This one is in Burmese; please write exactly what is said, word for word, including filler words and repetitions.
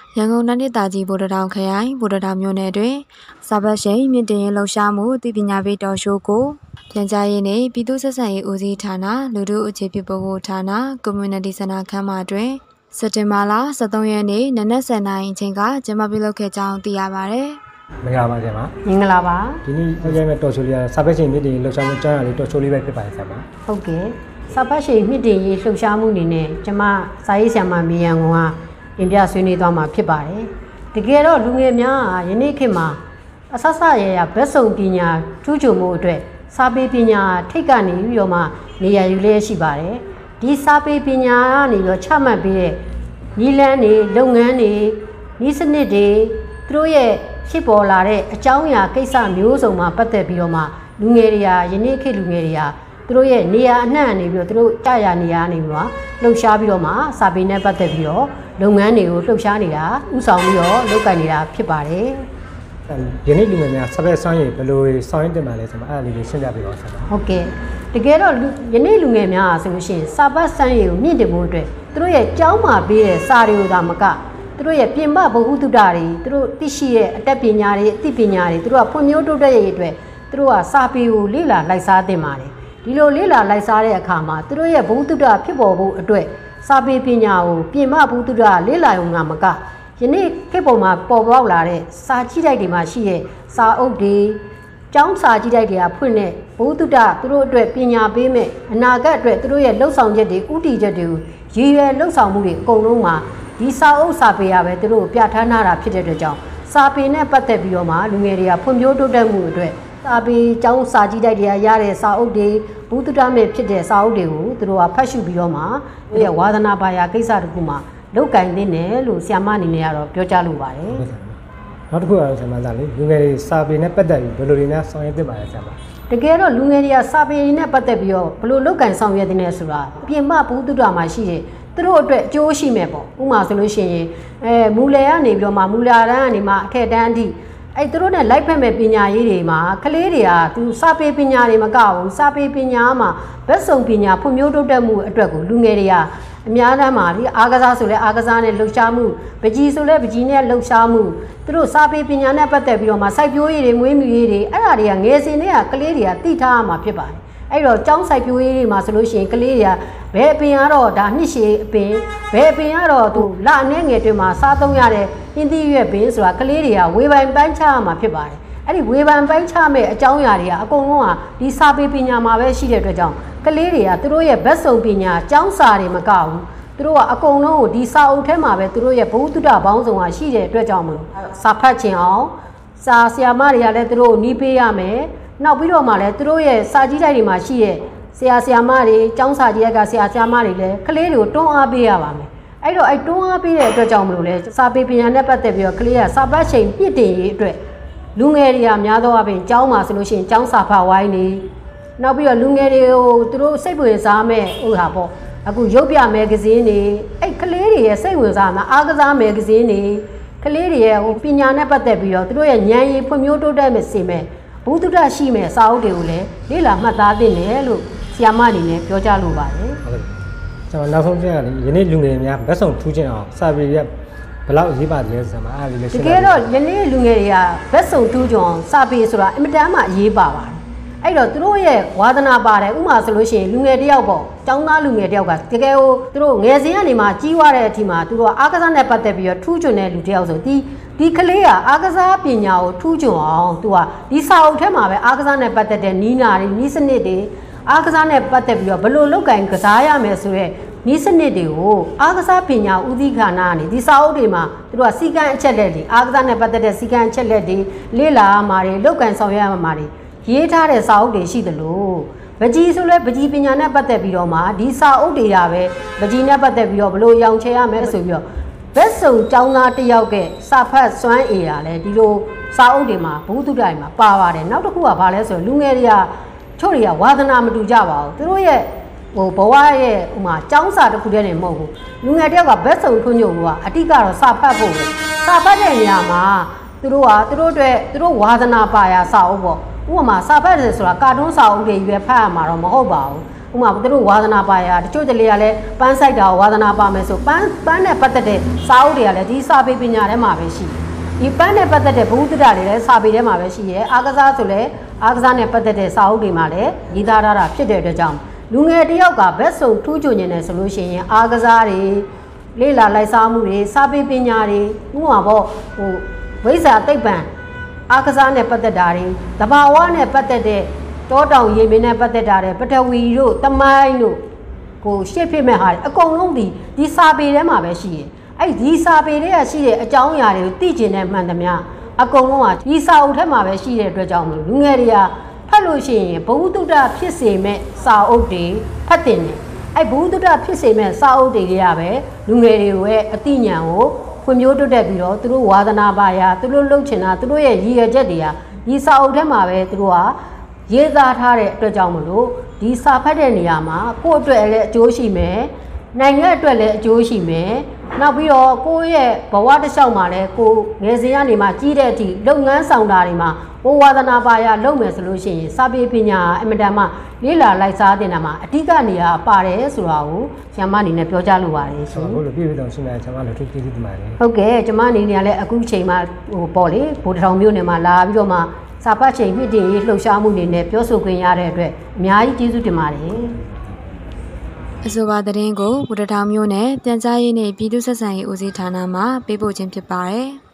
ရန်ကုန်တိုင်းဒေသကြီးဗိုလ်တထောင်ခရိုင်ဗိုလ်တထောင်မြို့နယ်တွင်စာပတ်ရှိန်မြင့်တင်ရေးလှုပ်ရှားမှုတည်ပညာပေးတော်ရှိုးကိုပြန်ကြားရေးနှင့်ပြည်သူ့ဆက်ဆံရေးဦးစီးဌာနလူထုအခြေပြုဗဟိုဌာန Community Center ခန်းမတွင်စက်တင်ဘာလဆယ်သုံးရက်နေ့နနက်ဆယ်နာရီအချိန်ကကျင်းပပြုလုပ်ခဲ့ကြောင်းသိရပါတယ်။မင်္ဂလာပါဆရာမ။မင်္ဂလာပါ။ဒီနေ့ပြောရမယ့်တော်ချိုးလေးကစာပတ်ရှိန်မြင့်တင်ရေးလှုပ်ရှားမှုကြောင်းရလေးတော်ချိုးလေးပဲဖြစ်ပါတယ်ဆရာမ။ဟုတ်ကဲ့။စာပတ်ရှိန်မြင့်တင်ရေးလှုပ်ရှားမှုအနေနဲ့ကျမစာရေးဆရာမမေယံကတင်ပြဆွေးနွေးသွားမှာဖြစ်ပါတယ်။တကယ်တော့လူငယ်များယနေ့ခေတ်မှာအဆဆရရဘက်စုံပညာထူးချွန်မှုအတွက်စာပေပညာထိတ်ကနေပြီးတော့မှနေရာယူလျက်ရှိပါတယ်။ဒီစာပေပညာကနေပြီးတော့ချမှတ်ပြီးတဲ့နည်းလမ်းတွေလုပ်ငန်းတွေနည်းစနစ်တွေသူတို့ရဲ့ဖြစ်ပေါ်လာတဲ့အကြောင်းအရာကိစ္စမျိုးစုံမှာပတ်သက်ပြီးတော့မှလူငယ်တွေကယနေ့ခေတ်လူငယ်တွေကသူတို့ရဲ့နေရာအနှံ့နေပြီးတော့သူတို့ကြာရနေရာနေပြီးတော့လှုပ်ရှားပြီးတော့မှစာပေနဲ့ပတ်သက်ပြီးတော့လုပ်ငန်းတွေကိုလှုပ်ရှားနေတာဥဆောင်ပြီးတော့လုပ်ကိုင်နေတာဖြစ်ပါတယ်။ယနေ့လူငယ်များစာပေဆောင်ရည်ဘယ်လိုဆောင်ရည်တင်ပါလဲဆိုတော့အဲ့ဒါလေးကိုရှင်းပြပေးပါဦးဆရာ။ဟုတ်ကဲ့တကယ်တော့ယနေ့လူငယ်များဆိုလို့ရှိရင်စာပတ်ဆောင်ရည်ကိုမြင့်တင်ဖို့အတွက်သူတို့ရဲ့ကျောင်းမှာပေးတဲ့စာတွေကိုသာမကသူတို့ရဲ့ပြင်ပဗဟုသုတတွေသူတို့သိရှိတဲ့အတတ်ပညာတွေအသိပညာတွေသူတို့ကဖွံ့ဖြိုးတိုးတက်ရေးအတွက်သူတို့ကစာပေကိုလေ့လာလိုက်စားသင့်ပါတယ်ဒီလိုလေ့လာလိုက်စားတဲ့အခါမှာသူတို့ရဲ့ဗဟုသုတဖြစ်ပေါ်ဖို့အတွက်စာပေပညာကိုပြင်ပဗဟုသုတလေ့လာရုံကမကယနေ့ခေတ်ပေါ်မှာပေါ်ပေါက်လာတဲ့စာကြည့်တိုက်တွေမှာရှိတဲ့စာအုပ်တွေကျောင်းစာကြည့်တိုက်တွေကဖွင့်တဲ့ဘုဒ္ဓတသူတို့အတွက်ပညာပေးမဲ့အနာဂတ်အတွက်သူတို့ရဲ့လှုပ်ဆောင်ချက်တွေဥတီချက်တွေကိုရည်ရွယ်လှုပ်ဆောင်မှုတွေအကုန်လုံးမှာဒီစာအုပ်စာပေရပဲသူတို့ပြဋ္ဌာန်းထားတာဖြစ်တဲ့အတွက်ကြောင့်စာပေနဲ့ပတ်သက်ပြီးတော့မှလူငယ်တွေကဖွံ့ဖြိုးတိုးတက်မှုအတွက်စာပေကျောင်းစာကြည့်တိုက်တွေကရတဲ့စာအုပ်တွေဘုဒ္ဓတမဲ့ဖြစ်တဲ့စာအုပ်တွေကိုသူတို့ကဖတ်ရှုပြီးတော့မှဒီဝါသနာပါရာကိစ္စတခုမှာလောက်ကင်သင်းတယ်လို့ဆရာမအနေနဲ့ကတော့ပြောကြားလိုပါတယ်။နောက်တစ်ခုကတော့ဆရာမသားလေးလူငယ်တွေစာပေနဲ့ပတ်သက်ပြီးဘယ်လိုတွေနဲ့ဆောင်ရွက်သင့်ပါလဲဆရာမ။တကယ်တော့လူငယ်တွေကစာပေနဲ့ပတ်သက်ပြီးတော့ဘယ်လိုလောက်ကင်ဆောင်ရွက်သင့်လဲဆိုတာပြင်ပဘုဒ္ဓတမှာရှိတဲ့သူတို့အတွက်အကျိုးရှိမယ်ပေါ့ဥပမာဆိုလို့ရှိရင်အဲမူလယ်ကနေပြီးတော့မှမူလာတန်းကနေမှအထက်တန်းအထိအဲ့သူတို့နဲ့လိုက်ဖက်မဲ့ပညာရေးတွေမှာကလေးတွေကသူစာပေပညာတွေမကဘူးစာပေပညာမှာဘက်စုံပညာဖွံ့ဖြိုးတိုးတက်မှုအတွက်ကိုလူငယ်တွေကအများတန်းမှာဒီအားကစားဆိုလဲအားကစားနဲ့လှုပ်ရှားမှုပကြီးဆိုလဲပကြီးနဲ့လှုပ်ရှားမှုသူတို့စာပေပညာနဲ့ပတ်သက်ပြီးတော့မှစိုက်ပျိုးရေးတွေမွေးမြူရေးတွေအဲ့ဒါတွေကငယ်စဉ်တည်းကကလေးတွေကသိထားရမှာဖြစ်ပါတယ်အဲ့တော့ကျောင်းစိုက်ပျိုးရေးတွေမှာဆိုလို့ရှိရင်ကလေးတွေကဘယ်အပင်ကတော့ဒါနှစ်ရှည်အပင်ဘယ်အပင်ကတော့သူလအနေငယ်တွေမှာစားသုံးရတဲ့ဟင်းသီးရွက်ပင်ဆိုတာကလေးတွေကဝေပိုင်ပန်းချရမှာဖြစ်ပါတယ်အဲ့ဒီဝေပိုင်ပန်းချမဲ့အကြောင်းအရာတွေကအကုန်လုံးကဒီစာပေပညာမှာပဲရှိတဲ့အတွက်ကြောင့်ကလေးတွေကသူတို့ရဲ့ဘက်စုံပညာကျောင်းစာတွေမကဘူးသူတို့ကအကုန်လုံးကိုဒီစာအုပ်ထဲမှာပဲသူတို့ရဲ့ဘုဒ္ဓတာပေါင်းစုံကရှိတဲ့အတွက်ကြောင့်မလို့စာဖတ်ခြင်းအောင်စာဆရာမတွေကလည်းသူတို့နီးပေးရမယ်နောက်ပြီးတော့မှလည်းသူတို့ရဲ့စာကြည့်တိုက်တွေမှာရှိတဲ့ဆရာဆရာမတွေကျောင်းစာကြည့်ရကဆရာဆရာမတွေလည်းကလေးတွေကိုတွန်းအားပေးရပါမယ်အဲ့တော့အဲ့တွန်းအားပေးတဲ့အတွက်ကြောင့်မလို့လဲစာပေပညာနဲ့ပတ်သက်ပြီးတော့ကလေးကစာပတ်ချိန်ပြည့်တင်ရေးအတွက်လူငယ်တွေကများသောအားဖြင့်ကျောင်းမှာဆိုလို့ရှိရင်ကျောင်းစာဖတ်ဝိုင်းနေနောက်ပြီးတော့လူငယ်တွေကိုသူတို့စိတ်ဝင်စားမဲ့ဟိုဟာပေါ့အခုရုပ်ပြမဂ္ဂဇင်းတွေအဲ့ကလေးတွေရဲ့စိတ်ဝင်စားမှာအားကစားမဂ္ဂဇင်းတွေကလေးတွေရဲ့ဟိုပညာနဲ့ပတ်သက်ပြီးတော့သူတို့ရဲ့ဉာဏ်ရည်ဖွံ့ဖြိုးတိုးတက်မဲ့စေမဲ့ဘုဒ္ဓတရှိမဲ့စာအုပ်တွေကိုလည်းလေ့လာမှတ်သားသင့်တယ်လို့ဆရာမအနေနဲ့ပြောကြားလိုပါတယ်ဟုတ်ကဲ့ကျွန်တော်နောက်ဆုံးချက်ကနေယနေ့လူငယ်များဘက်ဆောင်ထူးခြင်းအောင်စာပေရဘယ်လောက်အရေးပါတယ်လဲဆရာမအားလေးလည်းရှင်းတကယ်တော့ယနေ့လူငယ်တွေကဘက်ဆောင်ထူးခြင်းအောင်စာပေဆိုတာအင်မတန်မှအရေးပါပါတယ်အဲ့တော့သူတို့ရဲ့ဝါသနာပါတယ်ဥပမာဆိုလို့ရှိရင်လူငယ်တယောက်ပေါ့ကျောင်းသားလူငယ်တယောက်ကတကယ်ကိုသူတို့ငယ်စဉ်ကနေမှကြီးွားတဲ့အထိမှာသူတို့အားကစားနဲ့ပတ်သက်ပြီးတော့ထူးချွန်တဲ့လူတယောက်ဆိုဒီဒီကလေးကအားကစားပညာကိုထူးချွန်အောင်သူကဒီစာအုပ်ထဲမှာပဲအားကစားနဲ့ပတ်သက်တဲ့နီးနာတွေနီးစနစ်တွေအားကစားနဲ့ပတ်သက်ပြီးတော့ဘယ်လိုလုပ်ကင်ကစားရမယ်ဆိုရဲနီးစနစ်တွေကိုအားကစားပညာဦးစီးဌာနကနေဒီစာအုပ်တွေမှာသူတို့ကစီကံအချက်လက်တွေအားကစားနဲ့ပတ်သက်တဲ့စီကံအချက်လက်တွေလေ့လာရမှာတွေလုပ်ကင်ဆောင်ရွက်ရမှာတွေရေးထားတဲ့စာအုပ်တွေရှိသလိုပကြီးဆိုလဲပကြီးပညာနဲ့ပတ်သက်ပြီးတော့မှဒီစာအုပ်တွေရပဲပကြီးနဲ့ပတ်သက်ပြီးတော့ဘလို့ရောင်ချယ်ရမယ်ဆိုပြီးတော့ဘက်စုံကျောင်းသားတယောက်ကစာဖတ်စွမ်းအင်ရလဲဒီလိုစာအုပ်တွေမှာဘုသူတိုင်းမှာပါပါတယ်နောက်တစ်ခုကဘာလဲဆိုတော့လူငယ်တွေကချို့တွေကဝါသနာမတူကြပါဘူးသူတို့ရဲ့ဟိုဘဝရဲ့ဥမာကျောင်းစာတစ်ခုတည်းနေမဟုတ်ဘူးလူငယ်တယောက်ကဘက်စုံထွန်းညို့ကအတိကတော့စာဖတ်ဖို့ပဲစာဖတ်တဲ့နေရာမှာသူတို့ကသူတို့အတွက်သူတို့ဝါသနာပါရာစာအုပ်ပေါ့ဥပမာစာဖတ်တယ်ဆိုတာကာတွန်းစာအုပ်တွေရွယ်ဖတ်ရမှာတော့မဟုတ်ပါဘူးဥပမာသူတို့ဝါသနာပါရတချို့တလေကလည်းပန်းဆိုင်တာကိုဝါသနာပါမယ်ဆိုပန်းပန်းနဲ့ပတ်သက်တဲ့စာအုပ်တွေကလည်းဒီစာပေပညာထဲမှာပဲရှိဒီပန်းနဲ့ပတ်သက်တဲ့ဘုဒ္ဓတာတွေလည်းစာပေထဲမှာပဲရှိရဲအားကစားဆိုလည်းအားကစားနဲ့ပတ်သက်တဲ့စာအုပ်တွေမှာလည်းရေးသားထားတာဖြစ်တဲ့အတွက်ကြောင့်လူငယ်တယောက်ကဘက်ဆုံထူးချွန်နေတယ်ဆိုလို့ရှိရင်အားကစားတွေလေ့လာလိုက်စားမှုတွေစာပေပညာတွေဥပမာပေါ့ဟိုဝိဇ္ဇာသိပ္ပံအားကစားနဲ့ပတ်သက်တာတွေတဘာဝနဲ့ပတ်သက်တဲ့တောတောင်ရေမင်းနဲ့ပတ်သက်တာတွေပထဝီတို့တမိုင်းတို့ကိုရှေ့ဖြစ်မဲ့ဟာအကုန်လုံးဒီဒီစာပေထဲမှာပဲရှိရဲ့အဲ့ဒီစာပေထဲကရှိတဲ့အကြောင်းအရာတွေကိုသိကျင်တဲ့မှန်သမျှအကုန်လုံးကဒီစာအုပ်ထဲမှာပဲရှိတဲ့အတွက်ကြောင့်လူငယ်တွေကဖတ်လို့ရှိရင်ဘဝတုဒ္ဒဖြစ်စေမဲ့စာအုပ်တွေဖတ်တင်တယ်အဲ့ဘဝတုဒ္ဒဖြစ်စေမဲ့စာအုပ်တွေကပဲလူငယ်တွေကိုရဲ့အသိဉာဏ်ကိုဖွံ့ဖြိုးတိုးတက်ပြီးတော့သူတို့ဝါသနာပါရာသူတို့လှုပ်ချင်တာသူတို့ရဲ့ရည်ရွယ်ချက်တွေကဒီစာအုပ်ထဲမှာပဲသူတို့ကရေးသားထားတဲ့အတွက်ကြောင့်မလို့ဒီစာဖတ်တဲ့နေရာမှာကိုယ့်အတွက်လည်းအကျိုးရှိမယ်နိုင်ငံအတွက်လည်းအကျိုးရှိမယ်နောက်ပြီးတော့ကိုယ့်ရဲ့ဘဝတစ်လျှောက်မှာလည်းကိုငယ်စဉ်ကနေမှကြီးတဲ့အထိလုပ်ငန်းဆောင်တာတွေမှာဘဝဝါသနာပါရလုပ်မယ်ဆိုလို့ရှိရင်စာပေပညာအမတန်မှလေးလာလိုက်စားတင်တာမှာအဓိကနေရာပါတယ်ဆိုတာကိုဆရာမအနေနဲ့ပြောကြားလိုပါတယ်ရှင်ဟုတ်လို့ပြည့်ပြည့်စုံစုံဆရာမလည်းသူကျေးဇူးတင်ပါတယ်ဟုတ်ကဲ့ကျမအနေနဲ့လည်းအခုချိန်မှာဟိုပေါ့လေဗိုလ်တထောင်မျိုးနယ်မှာလာပြီးတော့မှစာဖတ်ချိန်မြင့်တင်ရေးလှုပ်ရှားမှုတွေနဲ့ပြောဆိုခွင့်ရတဲ့အတွက်အများကြီးကျေးဇူးတင်ပါတယ်အဆိုပါသတင်းကိုဗိုလ်တထောင်မျိုးနယ်ပြန်ကြားရေးနှင့်ပြည်သူ့ဆက်ဆံရေးဦးစီးဌာနမှပေးပို့ခြင်းဖြစ်ပါတယ်